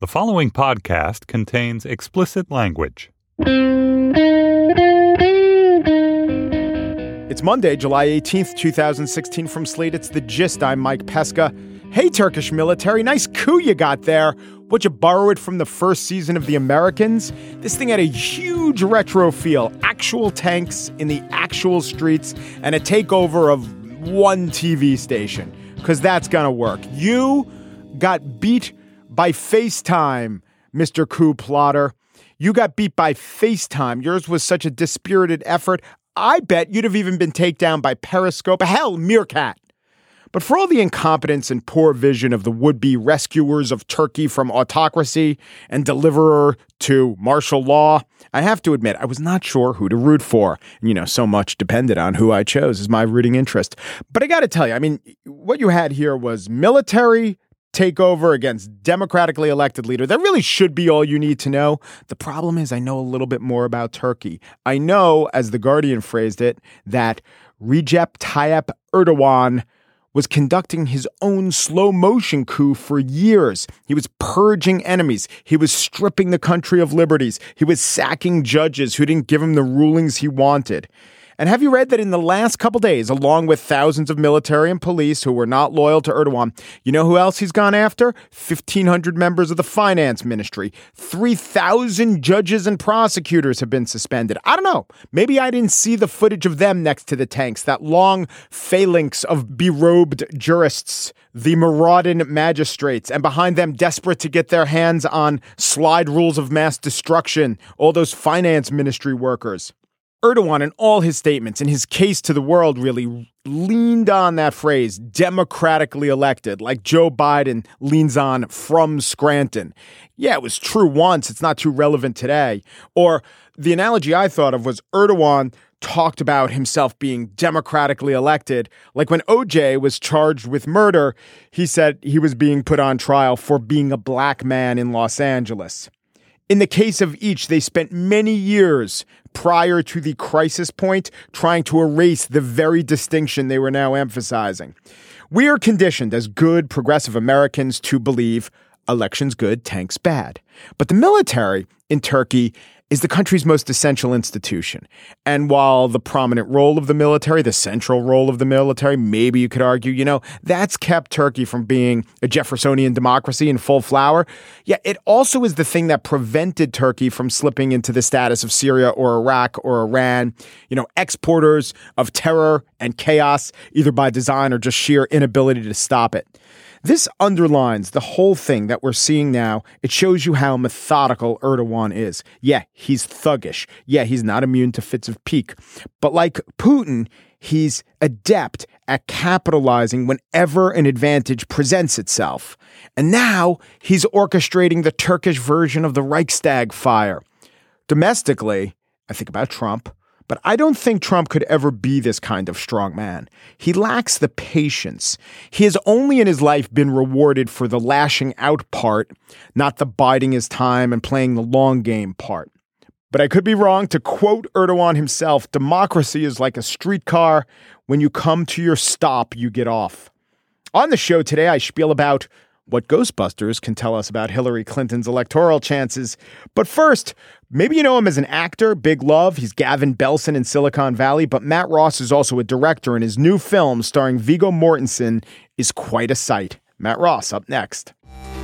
The following podcast contains explicit language. It's Monday, July 18th, 2016. From Slate, it's The Gist. I'm Mike Pesca. Hey, Turkish military, nice coup you got there. Would you borrow it from the first season of The Americans? This thing had a huge retro feel, actual tanks in the actual streets, and a takeover of one TV station. Because that's going to work. You got beat by FaceTime, Mr. Coup plotter. You got beat by FaceTime. Yours was such a dispirited effort. I bet you'd have even been taken down by Periscope. Hell, Meerkat. But for all the incompetence and poor vision of the would-be rescuers of Turkey from autocracy and deliverer to martial law, I have to admit, I was not sure who to root for. So much depended on who I chose as my rooting interest. But I got to tell you, what you had here was military takeover against democratically elected leader. That really should be all you need to know. The problem is I know a little bit more about Turkey. I know, as The Guardian phrased it, that Recep Tayyip Erdogan was conducting his own slow motion coup for years. He was purging enemies. He was stripping the country of liberties. He was sacking judges who didn't give him the rulings he wanted. And have you read that in the last couple days, along with thousands of military and police who were not loyal to Erdogan, you know who else he's gone after? 1,500 members of the finance ministry. 3,000 judges and prosecutors have been suspended. I don't know. Maybe I didn't see the footage of them next to the tanks, that long phalanx of berobed jurists, the marauding magistrates, and behind them, desperate to get their hands on slide rules of mass destruction, all those finance ministry workers. Erdogan, in all his statements, in his case to the world, really leaned on that phrase, democratically elected, like Joe Biden leans on from Scranton. Yeah, it was true once. It's not too relevant today. Or the analogy I thought of was Erdogan talked about himself being democratically elected. Like when OJ was charged with murder, he said he was being put on trial for being a black man in Los Angeles. In the case of each, they spent many years prior to the crisis point trying to erase the very distinction they were now emphasizing. We are conditioned as good progressive Americans to believe elections good, tanks bad. But the military in Turkey is the country's most essential institution. And while the prominent role of the military, the central role of the military, maybe you could argue, that's kept Turkey from being a Jeffersonian democracy in full flower. Yeah, it also is the thing that prevented Turkey from slipping into the status of Syria or Iraq or Iran, exporters of terror and chaos, either by design or just sheer inability to stop it. This underlines the whole thing that we're seeing now. It shows you how methodical Erdogan is. Yeah, he's thuggish. Yeah, he's not immune to fits of pique. But like Putin, he's adept at capitalizing whenever an advantage presents itself. And now he's orchestrating the Turkish version of the Reichstag fire. Domestically, I think about Trump. But I don't think Trump could ever be this kind of strong man. He lacks the patience. He has only in his life been rewarded for the lashing out part, not the biding his time and playing the long game part. But I could be wrong. To quote Erdogan himself, democracy is like a streetcar. When you come to your stop, you get off. On the show today, I spiel about what Ghostbusters can tell us about Hillary Clinton's electoral chances. But first, maybe you know him as an actor, big love. He's Gavin Belson in Silicon Valley. But Matt Ross is also a director, and his new film starring Viggo Mortensen is quite a sight. Matt Ross up next.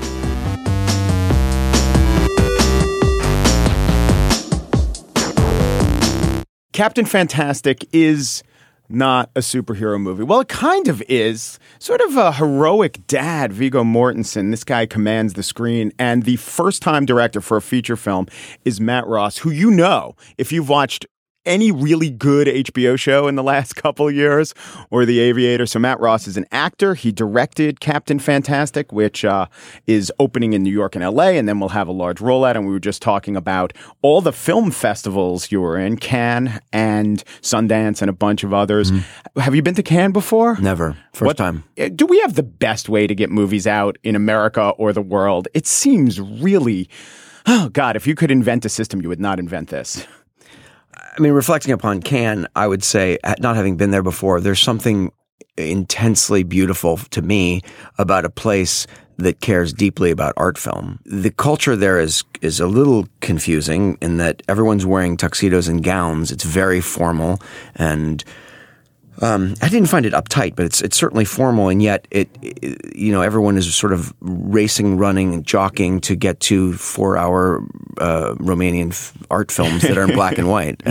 Captain Fantastic is not a superhero movie. Well, it kind of is. Sort of a heroic dad, Viggo Mortensen. This guy commands the screen. And the first-time director for a feature film is Matt Ross, who if you've watched any really good HBO show in the last couple of years, or The Aviator. So Matt Ross is an actor. He directed Captain Fantastic, which is opening in New York and LA, and then we'll have a large rollout. And we were just talking about all the film festivals you were in, Cannes and Sundance and a bunch of others. Have you been to Cannes before? Never. First time. Do we have the best way to get movies out in America or the world? It seems really, oh God, if you could invent a system, you would not invent this. I mean, reflecting upon Cannes, I would say, not having been there before, there's something intensely beautiful to me about a place that cares deeply about art film. The culture there is a little confusing in that everyone's wearing tuxedos and gowns. It's very formal, and I didn't find it uptight, but it's certainly formal, and yet everyone is sort of racing, running, and jockeying to get to 4-hour Romanian art films that are in black and white,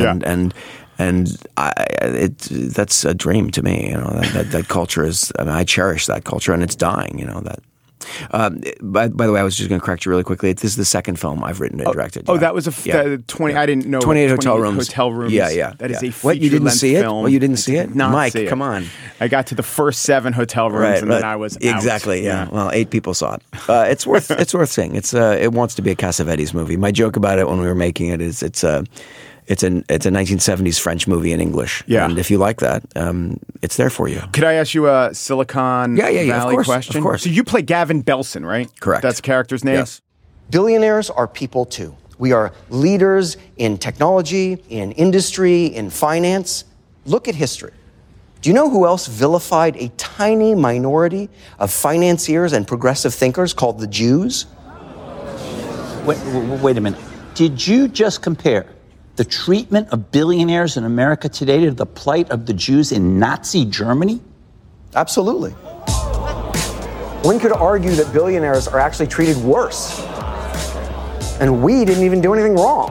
that's a dream to me. That culture is. I mean, I cherish that culture, and it's dying. That. By the way, I was just going to correct you really quickly. This is the second film I've written and directed. Oh, that was 20. I didn't know. 28 Hotel Rooms. Hotel Rooms. Yeah. That is a What, you didn't see it? film. Well, you didn't see it? Mike, come on. I got to the first 7 hotel rooms, and then I was out. Exactly. Yeah. Well, 8 people saw it. It's worth seeing. It wants to be a Cassavetes movie. My joke about it when we were making it is it's a 1970s French movie in English. Yeah. And if you like that, it's there for you. Could I ask you a Silicon Valley question? Of course. So you play Gavin Belson, right? Correct. That's the character's name? Yes. Billionaires are people too. We are leaders in technology, in industry, in finance. Look at history. Do you know who else vilified a tiny minority of financiers and progressive thinkers called the Jews? Wait a minute. Did you just compare the treatment of billionaires in America today to the plight of the Jews in Nazi Germany? Absolutely. One could argue that billionaires are actually treated worse. And we didn't even do anything wrong.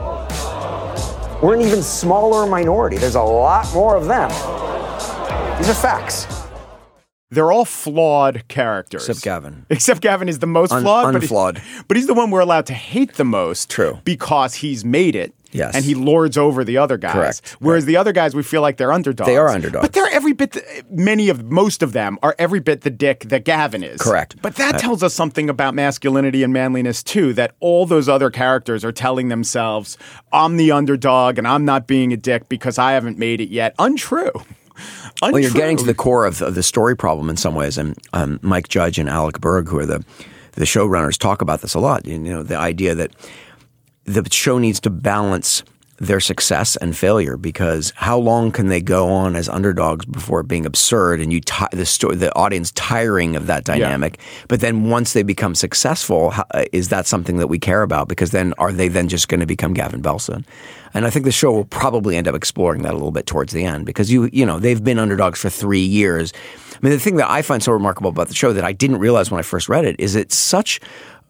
We're an even smaller minority. There's a lot more of them. These are facts. They're all flawed characters. Except Gavin. Except Gavin is the most flawed. Unflawed. But he's the one we're allowed to hate the most. True. Because he's made it. Yes. And he lords over the other guys. Correct. Whereas the other guys, we feel like they're underdogs. They are underdogs. But they're every bit, most of them are every bit the dick that Gavin is. Correct. But that tells us something about masculinity and manliness too, that all those other characters are telling themselves, I'm the underdog and I'm not being a dick because I haven't made it yet. Untrue. Well, you're getting to the core of the story problem in some ways. And Mike Judge and Alec Berg, who are the showrunners, talk about this a lot. The idea that the show needs to balance their success and failure, because how long can they go on as underdogs before being absurd and the audience tiring of that dynamic? Yeah. But then once they become successful, is that something that we care about? Because then are they then just going to become Gavin Belson? And I think the show will probably end up exploring that a little bit towards the end, because they've been underdogs for 3 years. I mean, the thing that I find so remarkable about the show that I didn't realize when I first read it is it's such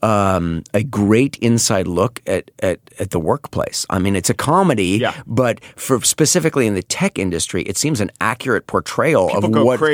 a great inside look at the workplace. I mean, it's a comedy, but for specifically in the tech industry, it seems an accurate portrayal of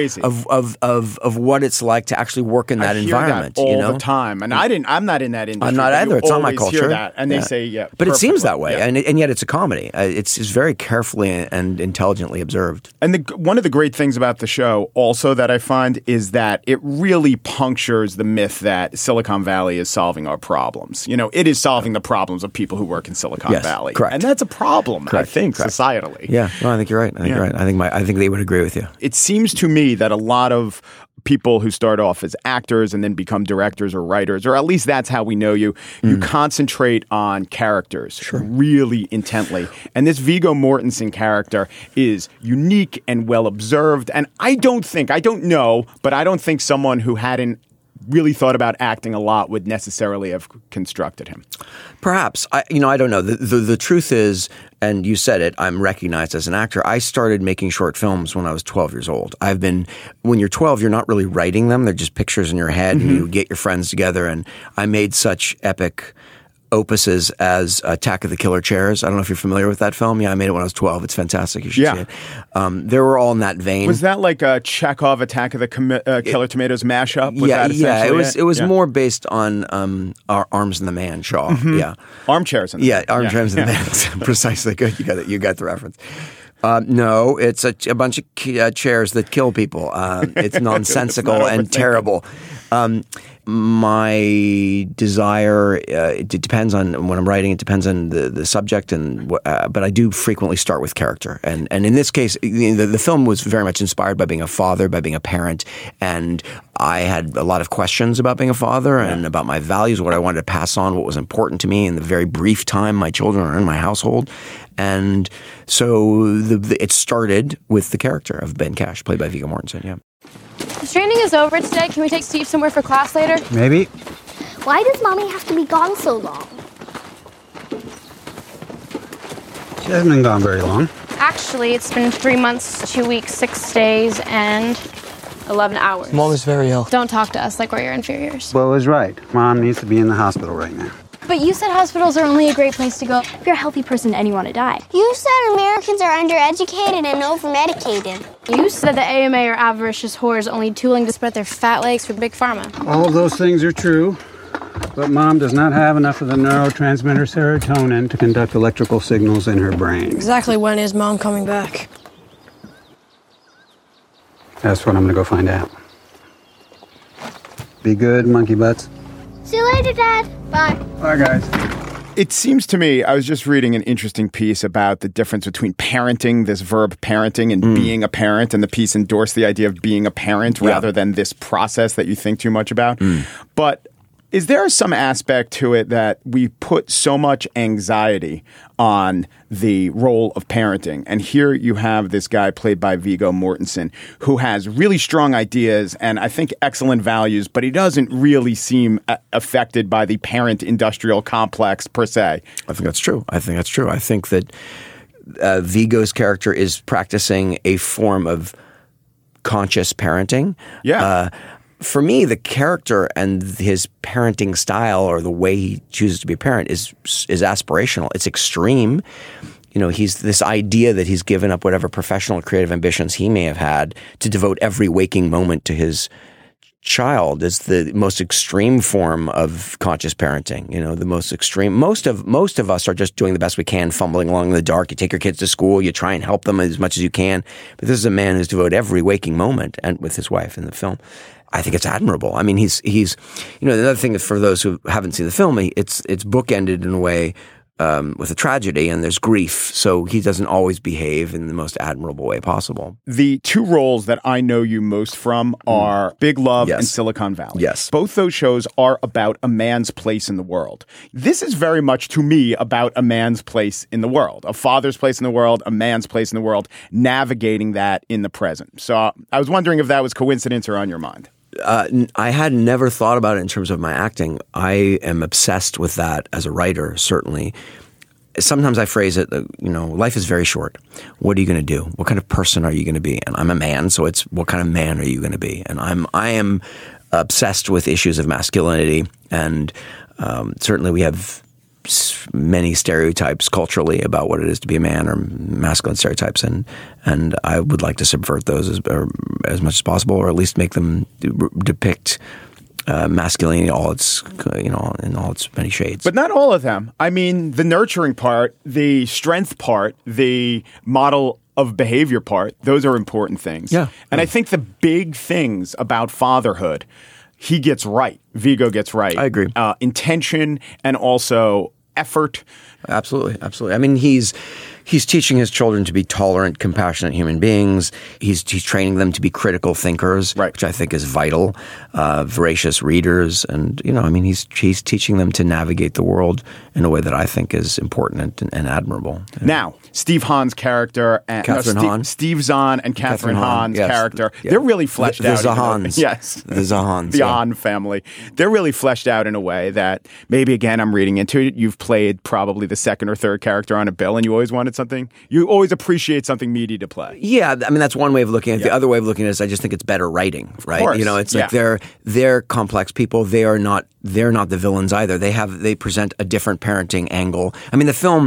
what it's like to actually work in that environment. That all the time, and I'm not in that industry. I'm not either. It's not my culture. Hear that, and they say, but it seems that way, and yet it's a comedy. It's very carefully and intelligently observed. And one of the great things about the show, also that I find, is that it really punctures the myth that Silicon Valley is solving our problems. It is solving the problems of people who work in Silicon Valley. Correct. And that's a problem, I think, societally. Yeah, no, I think you're right. You're right. I think they would agree with you. It seems to me that a lot of people who start off as actors and then become directors or writers, or at least that's how we know you, you concentrate on characters really intently. And this Viggo Mortensen character is unique and well observed. And I don't know, but I don't think someone who hadn't really thought about acting a lot would necessarily have constructed him. Perhaps. I don't know. The truth is, and you said it, I'm recognized as an actor. I started making short films when I was 12 years old. When you're 12, you're not really writing them. They're just pictures in your head, and you get your friends together. And I made such epic opuses as Attack of the Killer Chairs. I don't know if you're familiar with that film. Yeah, I made it when I was 12. It's fantastic. You should see it. They were all in that vein. Was that like a Chekhov Attack of the Killer Tomatoes mashup? It was more based on our Arms and the Man, Shaw. Yeah, Armchairs and the Man. Armchairs and the Man. Precisely. Good. You got the reference. No, it's a bunch of chairs that kill people. It's nonsensical and terrible. My desire, it depends on when I'm writing. It depends on the subject, but I do frequently start with character. And in this case, the film was very much inspired by being a father, by being a parent, and I had a lot of questions about being a father and about my values, what I wanted to pass on, what was important to me in the very brief time my children are in my household. And so it started with the character of Ben Cash, played by Viggo Mortensen. Yeah. training is over today. Can we take Steve somewhere for class later? Maybe. Why does Mommy have to be gone so long? She hasn't been gone very long. Actually, it's been 3 months, 2 weeks, 6 days, and 11 hours. Mom is very ill. Don't talk to us like we're your inferiors. Bo was right. Mom needs to be in the hospital right now. But you said hospitals are only a great place to go If you're a healthy person and you want to die. You said Americans are undereducated and overmedicated. You said the AMA are avaricious whores only tooling to spread their fat legs for Big Pharma. All of those things are true, but Mom does not have enough of the neurotransmitter serotonin to conduct electrical signals in her brain. Exactly when is Mom coming back? That's what I'm gonna go find out. Be good, monkey butts. See you later, Dad. Bye. Bye, guys. It seems to me, I was just reading an interesting piece about the difference between parenting, this verb parenting, and being a parent, and the piece endorsed the idea of being a parent rather than this process that you think too much about. But is there some aspect to it that we put so much anxiety on the role of parenting? And here you have this guy played by Viggo Mortensen who has really strong ideas and I think excellent values, but he doesn't really seem affected by the parent industrial complex per se. I think that's true. I think that Viggo's character is practicing a form of conscious parenting. Yeah. For me, the character and his parenting style or the way he chooses to be a parent is aspirational. It's extreme. You know, he's this idea that he's given up whatever professional creative ambitions he may have had to devote every waking moment to his child is the most extreme form of conscious parenting. You know, the most extreme. Most of us are just doing the best we can, fumbling along in the dark. You take your kids to school, you try and help them as much as you can. But this is a man who's devoted every waking moment, and with his wife in the film. I think it's admirable. I mean, he's you know, the other thing is for those who haven't seen the film, it's bookended in a way with a tragedy, and there's grief. So he doesn't always behave in the most admirable way possible. The two roles that I know you most from are Big Love and Silicon Valley. Yes. Both those shows are about a man's place in the world. This is very much, to me, about a man's place in the world, a father's place in the world, a man's place in the world, navigating that in the present. So I was wondering if that was coincidence or on your mind. I had never thought about it in terms of my acting. I am obsessed with that as a writer, certainly. Sometimes I phrase it, you know, life is very short. What are you going to do? What kind of person are you going to be? And I'm a man, so it's what kind of man are you going to be? And I am obsessed with issues of masculinity, and certainly we have many stereotypes culturally about what it is to be a man, or masculine stereotypes, and I would like to subvert those as much as possible, or at least make them depict masculinity in all its many shades. But not all of them. I mean, the nurturing part, the strength part, the model of behavior part, those are important things. Yeah. And I think the big things about fatherhood, he gets right. Viggo gets right. I agree. Intention and also effort. Absolutely. I mean, he's teaching his children to be tolerant, compassionate human beings. He's training them to be critical thinkers, right, which I think is vital, voracious readers. And, you know, I mean, he's teaching them to navigate the world in a way that I think is important and admirable. Yeah. Now, Steve Hahn's character and Steve Zahn and Catherine Hahn's character, they're really fleshed out. The Zahans. Yes. The Zahans. The Hahn family. They're really fleshed out in a way that maybe, again, I'm reading into it. You've played probably the second or third character on a bill, and you always wanted something. You always appreciate something meaty to play. Yeah, I mean, that's one way of looking at it. The other way of looking at it is I just think it's better writing, right? Of course. You know, it's like they're complex people. They're not the villains either. They present a different parenting angle. I mean, the film,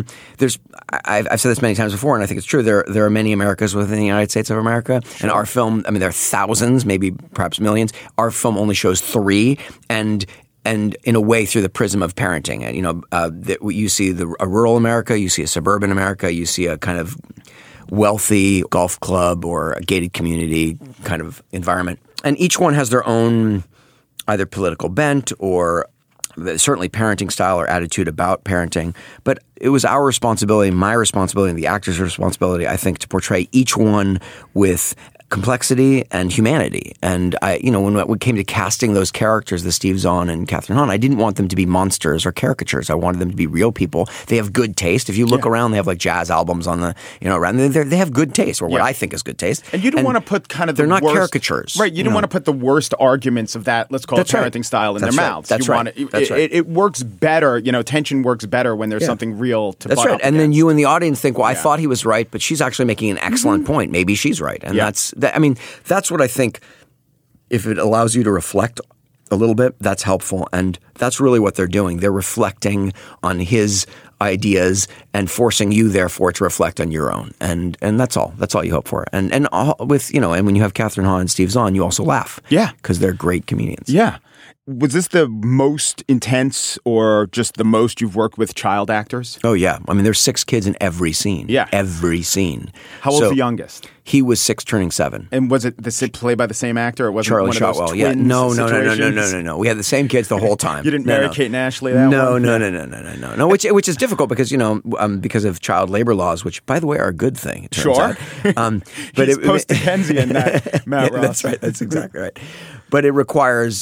I've said this many times before, and I think it's true. There are many Americas within the United States of America, and our film, I mean, there are thousands, maybe perhaps millions. Our film only shows 3, and in a way through the prism of parenting. And, you know, you see a rural America, you see a suburban America, you see a kind of wealthy golf club or a gated community kind of environment. And each one has their own either political bent or certainly parenting style or attitude about parenting. But it was our responsibility, my responsibility, and the actor's responsibility, I think, to portray each one with complexity and humanity. And when we came to casting those characters, the Steve Zahn and Catherine Hahn, I didn't want them to be monsters or caricatures. I wanted them to be real people. They have good taste. If you look around, they have like jazz albums on the, around. They have good taste, or what I think is good taste. And you don't want to put kind of they're not worst, caricatures, right? You don't want to put the worst arguments of that, let's call it parenting style, in their mouths. That's right. It works better. Tension works better when there's something real to. That's butt right. up And against. then you and the audience think, well, I thought he was right, but she's actually making an excellent point. Maybe she's right, and that's what I think. If it allows you to reflect a little bit, that's helpful, and that's really what they're doing. They're reflecting on his ideas and forcing you, therefore, to reflect on your own, and that's all. That's all you hope for. And when you have Catherine Hahn and Steve Zahn, you also laugh, because they're great comedians. Yeah. Was this the most intense or just the most you've worked with child actors? Oh, yeah. I mean, there's 6 kids in every scene. Yeah. Every scene. How old's the youngest? He was 6 turning 7. And was it played by the same actor? Or wasn't Charlie one of those Shotwell. twins Yeah. No. situations? We had the same kids the whole time. You didn't marry Kate and Ashley that one? No. Which is difficult because, because of child labor laws, which, by the way, are a good thing, it turns out. But he's post-Dickensian, Matt Ross. That's right. That's exactly right. But it requires,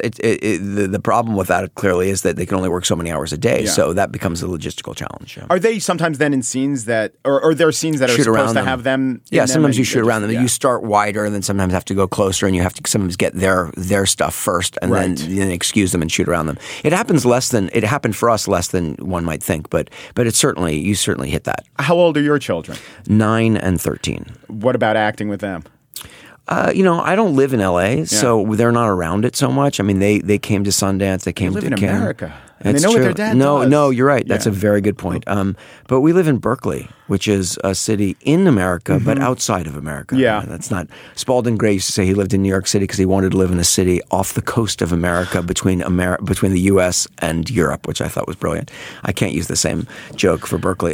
the problem with that clearly is that they can only work so many hours a day. Yeah. So that becomes a logistical challenge. Yeah. Are they sometimes then in scenes that, or there are scenes that are supposed to have them? Yeah, sometimes you shoot around them. Yeah. You start wider and then sometimes have to go closer, and you have to sometimes get their stuff first and then excuse them and shoot around them. It happened for us less than one might think, but you certainly hit that. How old are your children? 9 and 13. What about acting with them? I don't live in L.A., so they're not around it so much. I mean, they came to Sundance. They came to Cannes. in America. And they know what their dad does. No, you're right. That's a very good point. But we live in Berkeley, which is a city in America, but outside of America. Yeah. That's not... Spalding Gray used to say he lived in New York City because he wanted to live in a city off the coast of America between the U.S. and Europe, which I thought was brilliant. I can't use the same joke for Berkeley.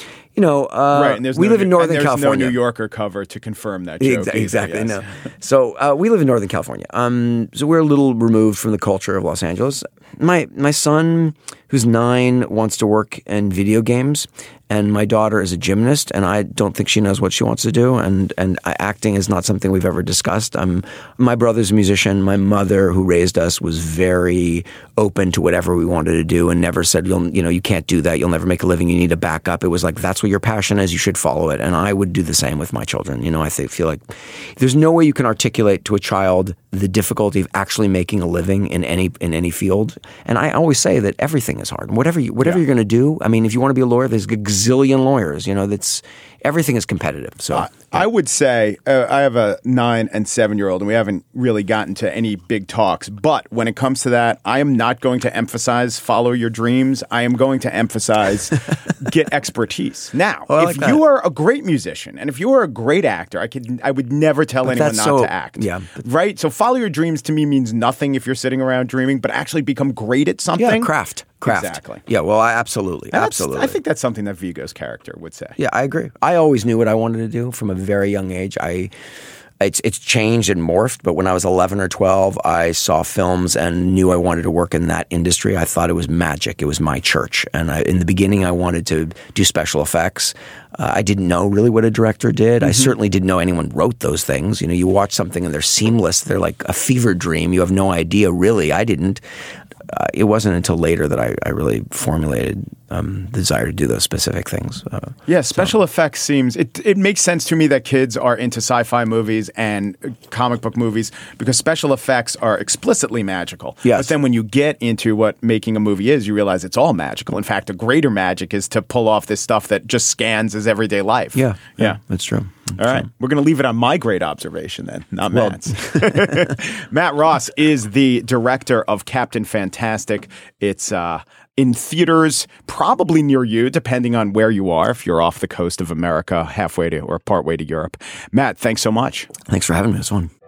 Right, and we live in Northern there's California. No New Yorker cover to confirm that joke. Exactly. Either, No. So we live in Northern California. So we're a little removed from the culture of Los Angeles. My son, who's 9, wants to work in video games, and my daughter is a gymnast, and I don't think she knows what she wants to do. And acting is not something we've ever discussed. My brother's a musician. My mother, who raised us, was very open to whatever we wanted to do, and never said, you can't do that. You'll never make a living. You need to back up. It was like, that's what your passion is. You should follow it. And I would do the same with my children. I feel like there's no way you can articulate to a child the difficulty of actually making a living in any field. And I always say that everything is hard. Whatever you're going to do. I mean, if you want to be a lawyer, there's a gazillion lawyers. Everything is competitive. So I would say I have a 9 and 7-year-old, and we haven't really gotten to any big talks. But when it comes to that, I am not going to emphasize follow your dreams. I am going to emphasize get expertise. Now, if you are a great musician and if you are a great actor, I would never tell anyone not to act. Yeah. Right? So follow your dreams to me means nothing if you're sitting around dreaming, but actually become great at something. Yeah, craft. Exactly. Yeah, well, absolutely. I think that's something that Viggo's character would say. Yeah, I agree. I always knew what I wanted to do from a very young age. It's changed and morphed, but when I was 11 or 12, I saw films and knew I wanted to work in that industry. I thought it was magic. It was my church. And in the beginning, I wanted to do special effects. I didn't know really what a director did. I certainly didn't know anyone wrote those things. You watch something and they're seamless. They're like a fever dream. You have no idea, really. I didn't. It wasn't until later that I really formulated the desire to do those specific things. Special effects seems it makes sense to me that kids are into sci-fi movies and comic book movies because special effects are explicitly magical. Yes. But then when you get into what making a movie is, you realize it's all magical. In fact, a greater magic is to pull off this stuff that just scans as everyday life. Yeah, that's true. All right. We're going to leave it on my great observation then, not Matt's. Matt Ross is the director of Captain Fantastic. It's in theaters probably near you, depending on where you are, if you're off the coast of America, halfway to or partway to Europe. Matt, thanks so much. Thanks for having me. It was fun.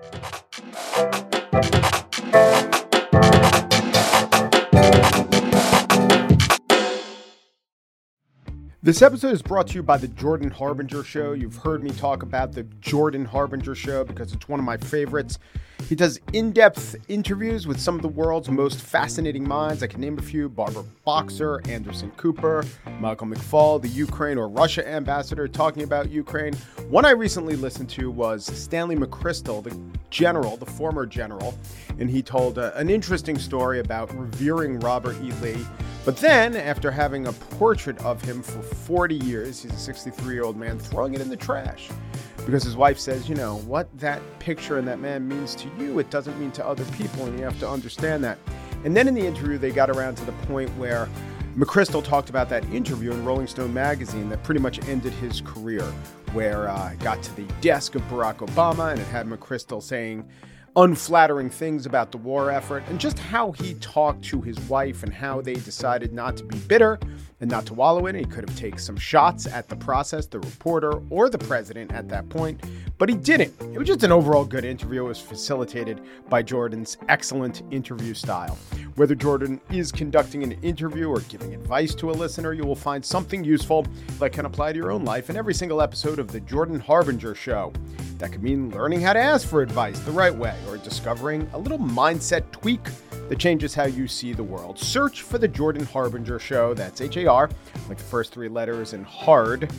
This episode is brought to you by the Jordan Harbinger Show. You've heard me talk about the Jordan Harbinger Show because it's one of my favorites. He does in-depth interviews with some of the world's most fascinating minds. I can name a few: Barbara Boxer, Anderson Cooper, Michael McFaul, the Ukraine or Russia ambassador talking about Ukraine. One I recently listened to was Stanley McChrystal, the former general, and he told an interesting story about revering Robert E. Lee. But then, after having a portrait of him for 40 years, he's a 63-year-old man, throwing it in the trash. Because his wife says, you know, what that picture and that man means to you, it doesn't mean to other people, and you have to understand that. And then in the interview, they got around to the point where McChrystal talked about that interview in Rolling Stone magazine that pretty much ended his career, where it got to the desk of Barack Obama, and it had McChrystal saying unflattering things about the war effort, and just how he talked to his wife and how they decided not to be bitter and not to wallow in it. He could have taken some shots at the process, the reporter, or the president at that point, but he didn't. It was just an overall good interview. It was facilitated by Jordan's excellent interview style. Whether Jordan is conducting an interview or giving advice to a listener, you will find something useful that can apply to your own life in every single episode of The Jordan Harbinger Show. That could mean learning how to ask for advice the right way, or discovering a little mindset tweak that changes how you see the world. Search for The Jordan Harbinger Show. That's H-A-R, like the first three letters, and hard,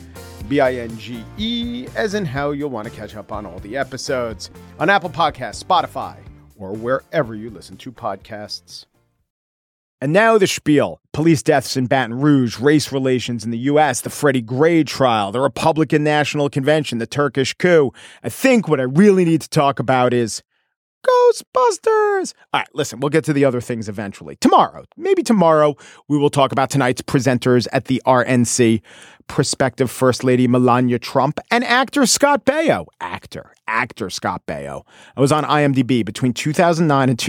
B-I-N-G-E, as in how you'll want to catch up on all the episodes on Apple Podcasts, Spotify, or wherever you listen to podcasts. And now the spiel. Police deaths in Baton Rouge, race relations in the U.S., the Freddie Gray trial, the Republican National Convention, the Turkish coup. I think what I really need to talk about is Ghostbusters. All right, listen, we'll get to the other things eventually. Maybe tomorrow, we will talk about tonight's presenters at the RNC, prospective First Lady Melania Trump and actor Scott Baio. Actor Scott Baio. I was on IMDb between 2009 and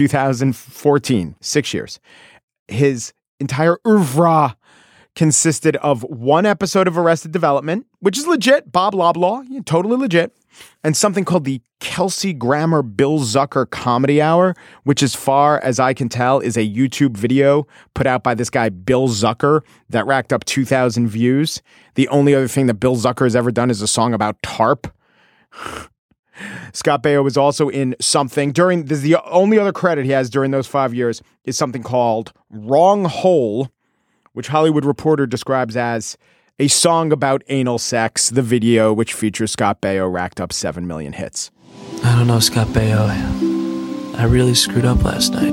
2014, 6 years. His entire oeuvre consisted of one episode of Arrested Development, which is legit, Bob Loblaw, totally legit, and something called the Kelsey Grammer Bill Zucker Comedy Hour, which, as far as I can tell, is a YouTube video put out by this guy Bill Zucker that racked up 2,000 views. The only other thing that Bill Zucker has ever done is a song about TARP. Scott Baio was also in something this is the only other credit he has during those 5 years is something called Wrong Hole, which Hollywood Reporter describes as a song about anal sex. The video, which features Scott Baio, racked up 7 million hits. I don't know, Scott Baio. I really screwed up last night.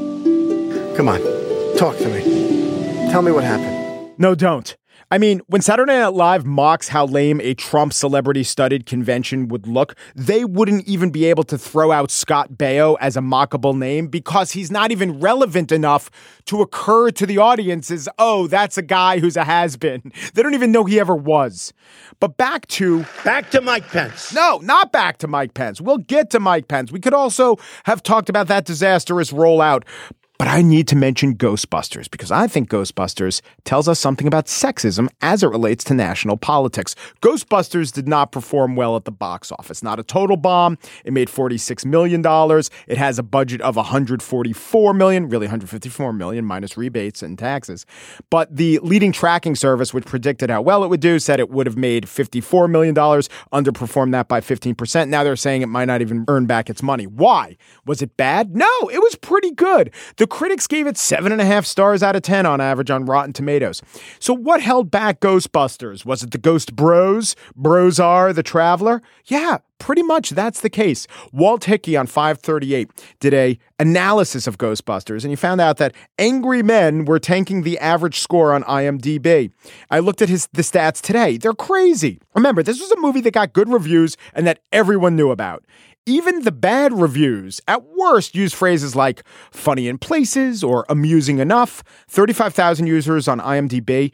Come on, talk to me. Tell me what happened. No, don't. I mean, when Saturday Night Live mocks how lame a Trump celebrity-studded convention would look, they wouldn't even be able to throw out Scott Baio as a mockable name because he's not even relevant enough to occur to the audience as, oh, that's a guy who's a has-been. They don't even know he ever was. But back to Mike Pence. No, not back to Mike Pence. We'll get to Mike Pence. We could also have talked about that disastrous rollout. But I need to mention Ghostbusters because I think Ghostbusters tells us something about sexism as it relates to national politics. Ghostbusters did not perform well at the box office. Not a total bomb. It made $46 million. It has a budget of $144 million, really $154 million minus rebates and taxes. But the leading tracking service, which predicted how well it would do, said it would have made $54 million, underperformed that by 15%. Now they're saying it might not even earn back its money. Why? Was it bad? No, it was pretty good. The critics gave it 7.5 stars out of 10 on average on Rotten Tomatoes. So what held back Ghostbusters? Was it the Ghost Bros? Brozar, the Traveler? Yeah, pretty much that's the case. Walt Hickey on 538 did a analysis of Ghostbusters, and he found out that angry men were tanking the average score on IMDb. I looked at the stats today. They're crazy. Remember, this was a movie that got good reviews and that everyone knew about. Even the bad reviews, at worst, use phrases like funny in places or amusing enough. 35,000 users on IMDb.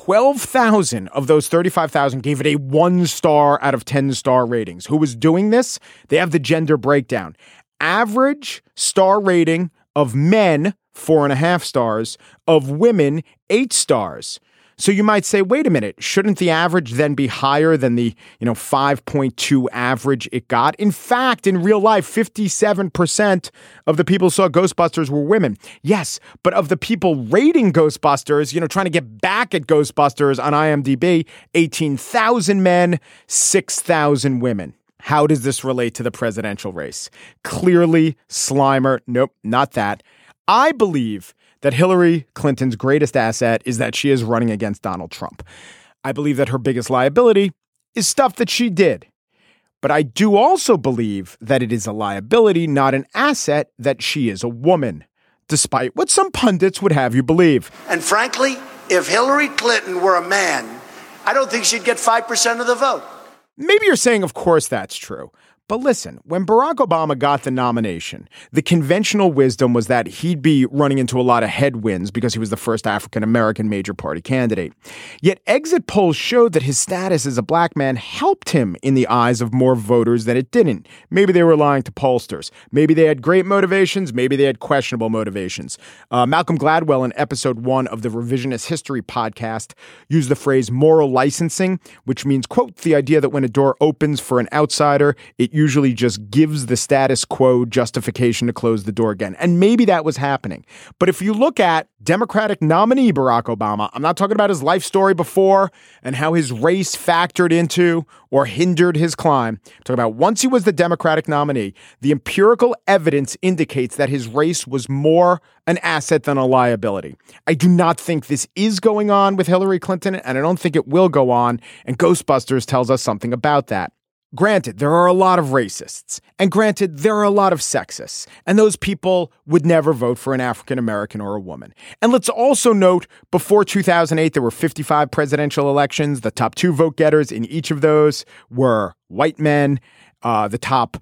12,000 of those 35,000 gave it a 1 star out of 10 star ratings. Who was doing this? They have the gender breakdown. Average star rating of men, 4.5 stars. Of women, 8 stars. So you might say, wait a minute, shouldn't the average then be higher than the 5.2 average it got? In fact, in real life, 57% of the people who saw Ghostbusters were women. Yes, but of the people rating Ghostbusters, trying to get back at Ghostbusters on IMDb, 18,000 men, 6,000 women. How does this relate to the presidential race? Clearly, Slimer. Nope, not that. I believe that Hillary Clinton's greatest asset is that she is running against Donald Trump. I believe that her biggest liability is stuff that she did. But I do also believe that it is a liability, not an asset, that she is a woman, despite what some pundits would have you believe. And frankly, if Hillary Clinton were a man, I don't think she'd get 5% of the vote. Maybe you're saying, of course, that's true. But listen, when Barack Obama got the nomination, the conventional wisdom was that he'd be running into a lot of headwinds because he was the first African-American major party candidate. Yet exit polls showed that his status as a black man helped him in the eyes of more voters than it didn't. Maybe they were lying to pollsters. Maybe they had great motivations. Maybe they had questionable motivations. Malcolm Gladwell in episode 1 of the Revisionist History podcast used the phrase moral licensing, which means, quote, the idea that when a door opens for an outsider, it usually just gives the status quo justification to close the door again. And maybe that was happening. But if you look at Democratic nominee Barack Obama, I'm not talking about his life story before and how his race factored into or hindered his climb. I'm talking about once he was the Democratic nominee, the empirical evidence indicates that his race was more an asset than a liability. I do not think this is going on with Hillary Clinton, and I don't think it will go on. And Ghostbusters tells us something about that. Granted, there are a lot of racists, and granted, there are a lot of sexists, and those people would never vote for an African-American or a woman. And let's also note, before 2008, there were 55 presidential elections. The top 2 vote getters in each of those were white men. The top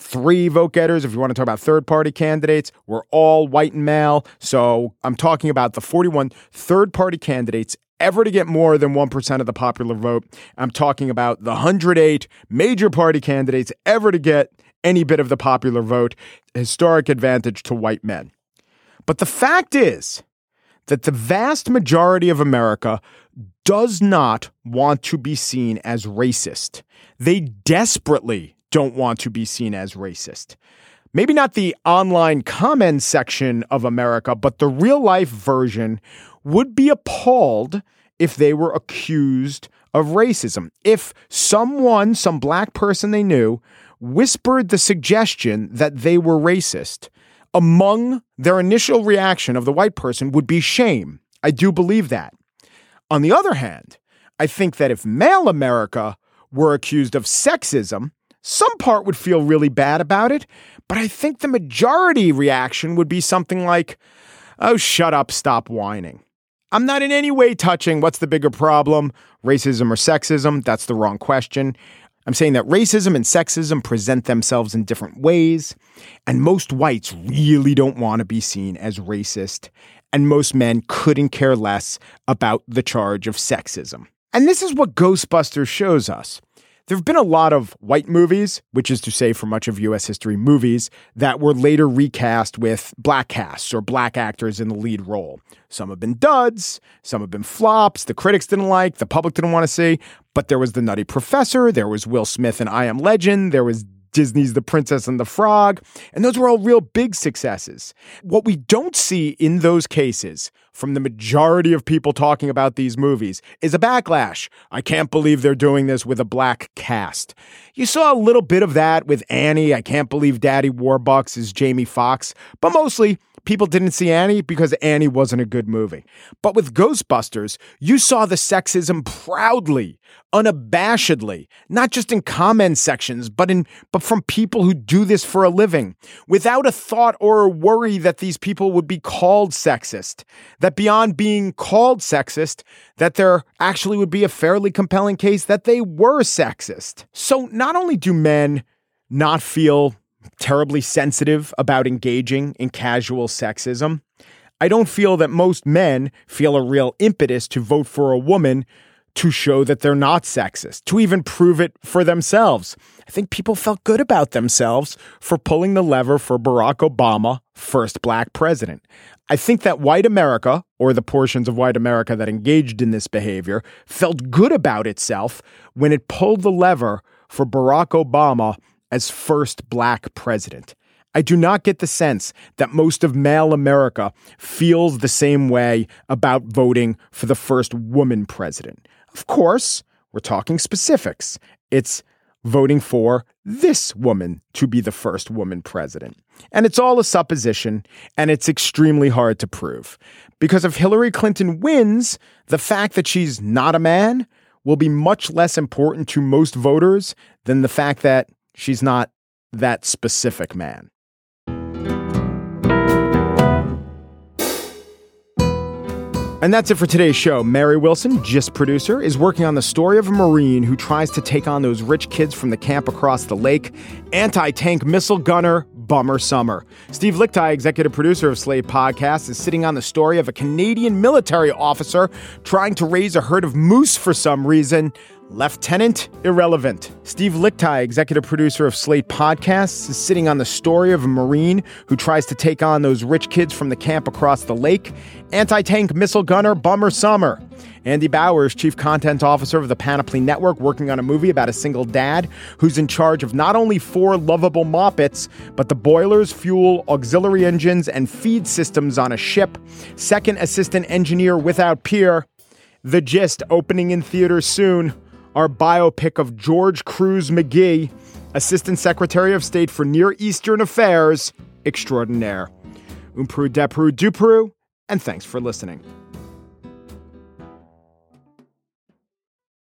3 vote getters, if you want to talk about third-party candidates, were all white and male. So I'm talking about the 41 third-party candidates ever to get more than 1% of the popular vote. I'm talking about the 108 major party candidates ever to get any bit of the popular vote, historic advantage to white men. But the fact is that the vast majority of America does not want to be seen as racist. They desperately don't want to be seen as racist. Maybe not the online comment section of America, but the real life version would be appalled if they were accused of racism. If someone, some black person they knew, whispered the suggestion that they were racist, among their initial reaction of the white person would be shame. I do believe that. On the other hand, I think that if male America were accused of sexism, some part would feel really bad about it, but I think the majority reaction would be something like, oh, shut up, stop whining. I'm not in any way touching what's the bigger problem, racism or sexism. That's the wrong question. I'm saying that racism and sexism present themselves in different ways, and most whites really don't want to be seen as racist, and most men couldn't care less about the charge of sexism. And this is what Ghostbusters shows us. There have been a lot of white movies, which is to say for much of U.S. history, movies that were later recast with black casts or black actors in the lead role. Some have been duds, some have been flops, the critics didn't like, the public didn't want to see, but there was The Nutty Professor, there was Will Smith in I Am Legend, there was Disney's The Princess and the Frog, and those were all real big successes. What we don't see in those cases from the majority of people talking about these movies is a backlash. I can't believe they're doing this with a black cast. You saw a little bit of that with Annie. I can't believe Daddy Warbucks is Jamie Foxx, but mostly people didn't see Annie because Annie wasn't a good movie. But with Ghostbusters, you saw the sexism proudly, unabashedly, not just in comment sections, but from people who do this for a living, without a thought or a worry that these people would be called sexist, that beyond being called sexist, that there actually would be a fairly compelling case that they were sexist. So not only do men not feel terribly sensitive about engaging in casual sexism, I don't feel that most men feel a real impetus to vote for a woman to show that they're not sexist, to even prove it for themselves. I think people felt good about themselves for pulling the lever for Barack Obama, first black president. I think that white America, or the portions of white America that engaged in this behavior, felt good about itself when it pulled the lever for Barack Obama as first black president. I do not get the sense that most of male America feels the same way about voting for the first woman president. Of course, we're talking specifics. It's voting for this woman to be the first woman president. And it's all a supposition, and it's extremely hard to prove. Because if Hillary Clinton wins, the fact that she's not a man will be much less important to most voters than the fact that she's not that specific man. And that's it for today's show. Mary Wilson, Gist producer, is working on the story of a Marine who tries to take on those rich kids from the camp across the lake. Anti-tank missile gunner, Bummer Summer. Steve Lichtai, executive producer of Slate Podcast, is sitting on the story of a Canadian military officer trying to raise a herd of moose for some reason. Lieutenant Irrelevant. Steve Lichtai, executive producer of Slate Podcasts, is sitting on the story of a Marine who tries to take on those rich kids from the camp across the lake. Anti-tank missile gunner, Bummer Summer. Andy Bowers, chief content officer of the Panoply Network, working on a movie about a single dad who's in charge of not only 4 lovable moppets, but the boilers, fuel, auxiliary engines, and feed systems on a ship. Second assistant engineer without peer. The Gist, opening in theaters soon. Our biopic of George Cruz McGee, Assistant Secretary of State for Near Eastern Affairs extraordinaire. Umpru, depru, dupru, and thanks for listening.